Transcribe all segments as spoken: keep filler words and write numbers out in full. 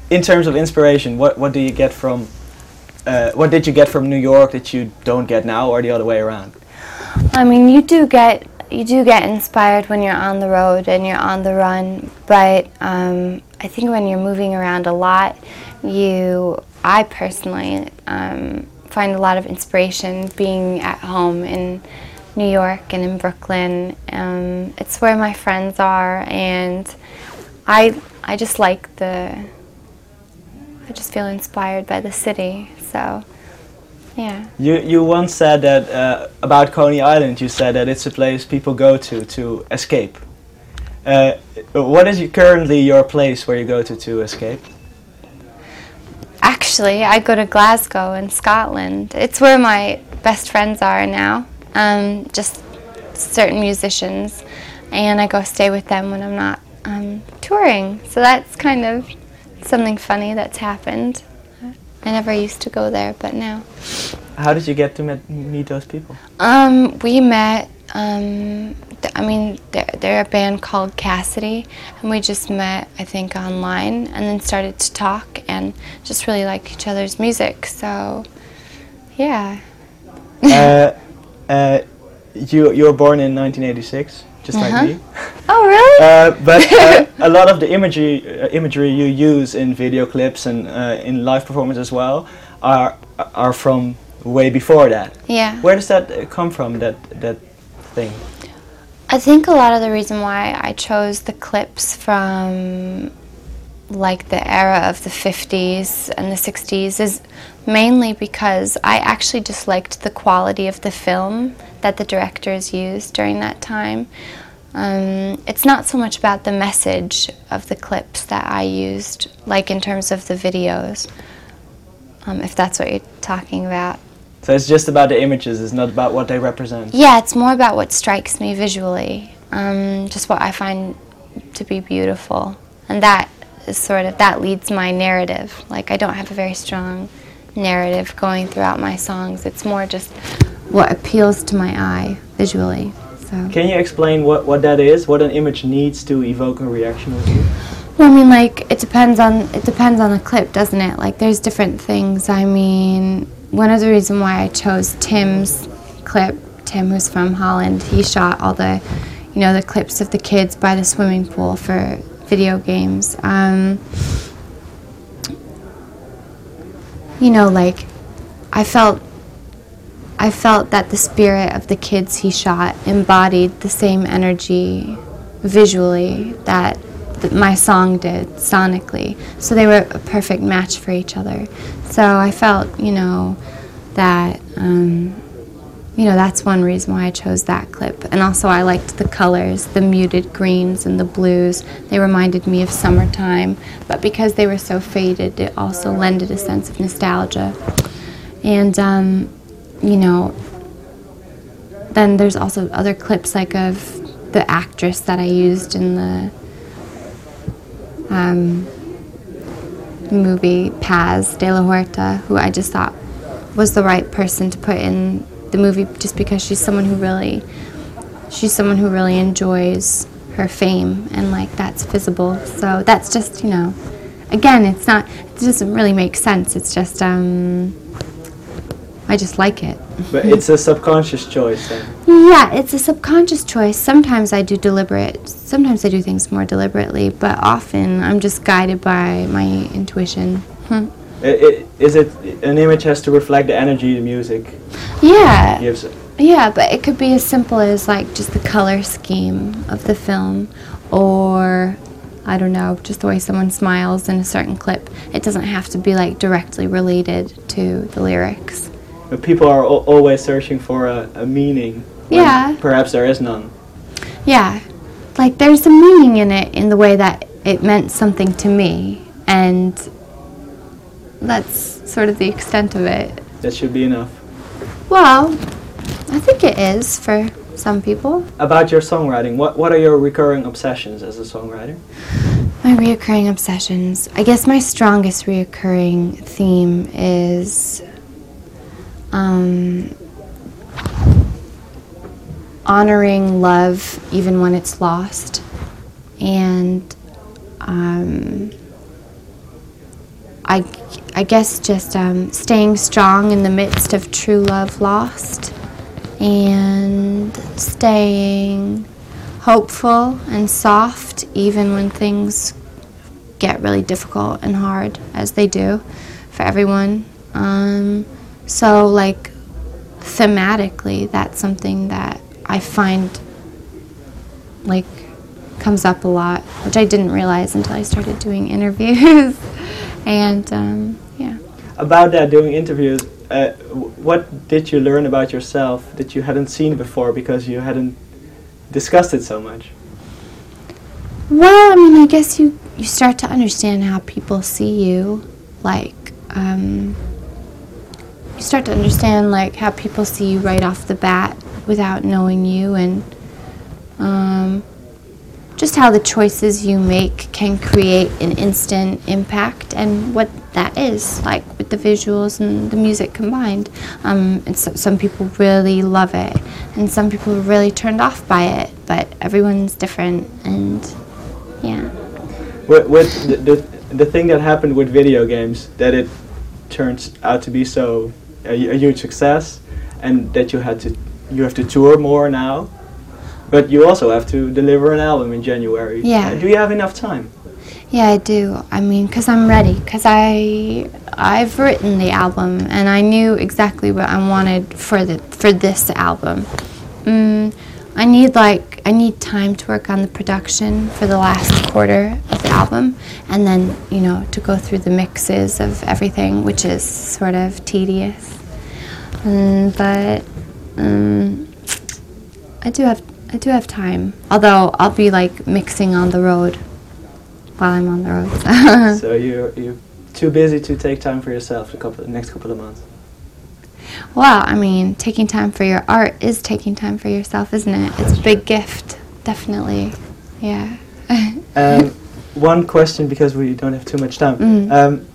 in terms of inspiration, what what do you get from? Uh, what did you get from New York that you don't get now, or the other way around? I mean, you do get you do get inspired when you're on the road and you're on the run, but um, I think when you're moving around a lot, you, I personally um, find a lot of inspiration being at home in New York and in Brooklyn. Um, it's where my friends are, and I I just like the. I just feel inspired by the city, so. Yeah. You you once said that uh, about Coney Island. You said that it's a place people go to to escape. Uh, what is you currently your place where you go to to escape? Actually, I go to Glasgow in Scotland. It's where my best friends are now. Um, just certain musicians, and I go stay with them when I'm not um, touring. So that's kind of something funny that's happened. I never used to go there, but now. How did you get to met, meet those people? Um, we met, um, th- I mean, they're, they're a band called Cassidy, and we just met, I think, online, and then started to talk, and just really like each other's music, so, yeah. uh, uh, you, you were born in nineteen eighty-six, just uh-huh. like me. Oh, really? Uh, but uh, a lot of the imagery uh, imagery you use in video clips and uh, in live performance as well are are from way before that. Yeah. Where does that uh, come from? That that thing. I think a lot of the reason why I chose the clips from like the era of the fifties and the sixties is mainly because I actually just liked the quality of the film that the directors used during that time. Um, it's not so much about the message of the clips that I used, like in terms of the videos, um, if that's what you're talking about. So it's just about the images, it's not about what they represent? Yeah, it's more about what strikes me visually, um, just what I find to be beautiful. And that is sort of, that leads my narrative. Like, I don't have a very strong narrative going throughout my songs. It's more just what appeals to my eye visually. So. Can you explain what, what that is? What an image needs to evoke a reaction with you? Well, I mean, like, it depends on it depends on the clip, doesn't it? Like, there's different things. I mean, one of the reasons why I chose Tim's clip, Tim, who's from Holland, he shot all the, you know, the clips of the kids by the swimming pool for video games. Um, you know, like, I felt. I felt that the spirit of the kids he shot embodied the same energy visually that th- my song did sonically. So they were a perfect match for each other. So I felt, you know, that, um, you know, that's one reason why I chose that clip. And also I liked the colors, the muted greens and the blues. They reminded me of summertime. But because they were so faded, it also lended a sense of nostalgia. And, um, you know, then there's also other clips like of the actress that I used in the um, movie Paz de la Huerta, who I just thought was the right person to put in the movie just because she's someone who really, she's someone who really enjoys her fame and like that's visible. So that's just, you know, again, it's not, it doesn't really make sense. It's just, um, I just like it. But it's a subconscious choice then? Yeah, it's a subconscious choice. Sometimes I do deliberate, sometimes I do things more deliberately, but often I'm just guided by my intuition. Hmm. It, it, is it, an image has to reflect the energy the music Yeah. gives it? Yeah, but it could be as simple as like just the color scheme of the film, or I don't know, just the way someone smiles in a certain clip. It doesn't have to be like directly related to the lyrics. But people are al- always searching for a, a meaning. when Yeah. Perhaps there is none. Yeah, like there's a meaning in it in the way that it meant something to me, and that's sort of the extent of it. That should be enough. Well, I think it is for some people. About your songwriting, what, what are your recurring obsessions as a songwriter? My reoccurring obsessions. I guess my strongest reoccurring theme is um, honoring love even when it's lost, and um, I, I guess just um, staying strong in the midst of true love lost, and staying hopeful and soft even when things get really difficult and hard, as they do for everyone. Um, so like thematically, that's something that I find like comes up a lot, which I didn't realize until I started doing interviews. And um, yeah. About that, doing interviews, uh, w- what did you learn about yourself that you hadn't seen before because you hadn't discussed it so much? Well, I mean, I guess you, you start to understand how people see you. Like, um, you start to understand, like, how people see you right off the bat without knowing you, and um, just how the choices you make can create an instant impact, and what that is, like, with the visuals and the music combined. Um, and so, some people really love it, and some people are really turned off by it, but everyone's different, and yeah. With, with the, the, the thing that happened with video games, that it turns out to be so a, a huge success, and that you had to you have to tour more now, but you also have to deliver an album in January. Yeah. Uh, do you have enough time? Yeah, I do. I mean, because I'm ready. Because I, I've written the album, and I knew exactly what I wanted for the for this album. Mm, I need like I need time to work on the production for the last quarter of the album, and then you know to go through the mixes of everything, which is sort of tedious. Mm, but um, I do have I do have time. Although I'll be like mixing on the road while I'm on the road. So you're you're too busy to take time for yourself the couple the next couple of months. Well, I mean, taking time for your art is taking time for yourself, isn't it? It's a big gift, definitely. Yeah. Um, one question, because we don't have too much time. Mm. Um,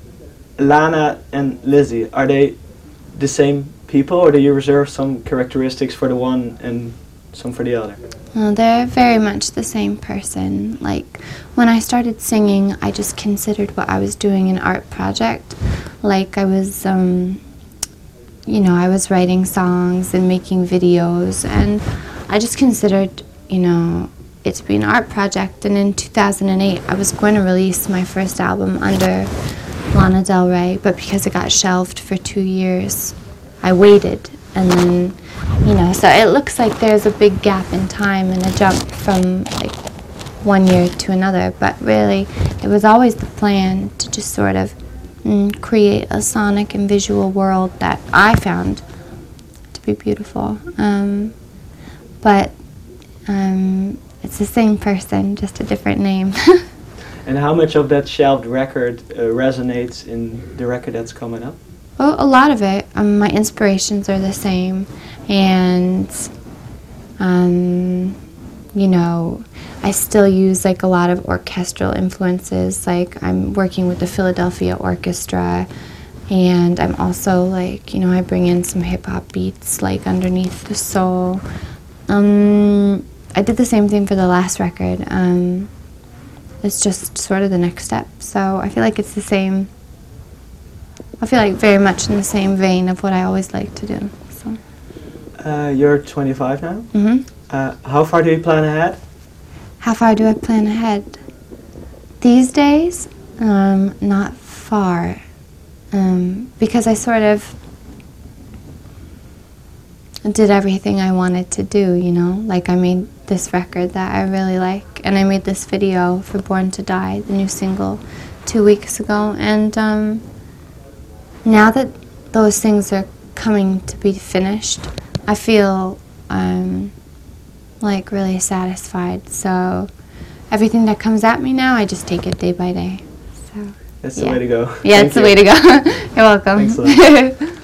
Lana and Lizzie, are they the same people, or do you reserve some characteristics for the one and some for the other? Well, they're very much the same person. Like, when I started singing, I just considered what I was doing an art project. Like, I was, um, you know, I was writing songs and making videos, and I just considered, you know, it to be an art project. And in two thousand eight, I was going to release my first album under Lana Del Rey, but because it got shelved for two years, I waited. And then, you know, so it looks like there's a big gap in time and a jump from, like, one year to another. But really, it was always the plan to just sort of mm, create a sonic and visual world that I found to be beautiful. Um, but um, it's the same person, just a different name. And how much of that shelved record uh, resonates in the record that's coming up? Well, a lot of it. Um, my inspirations are the same, and um, you know, I still use like a lot of orchestral influences. Like I'm working with the Philadelphia Orchestra, and I'm also like, you know, I bring in some hip hop beats like underneath the soul. Um, I did the same thing for the last record. Um, it's just sort of the next step. So I feel like it's the same. I feel like very much in the same vein of what I always like to do. So. Uh, you're twenty-five now? Mm-hmm. Uh, how far do you plan ahead? How far do I plan ahead? These days, um, not far. Um, because I sort of did everything I wanted to do, you know? Like I made this record that I really like, and I made this video for Born to Die, the new single, two weeks ago. And um, now that those things are coming to be finished, I feel um, like really satisfied. So everything that comes at me now, I just take it day by day. So That's yeah. the way to go. Yeah, Thank it's the you. way to go. You're welcome. Thanks a lot.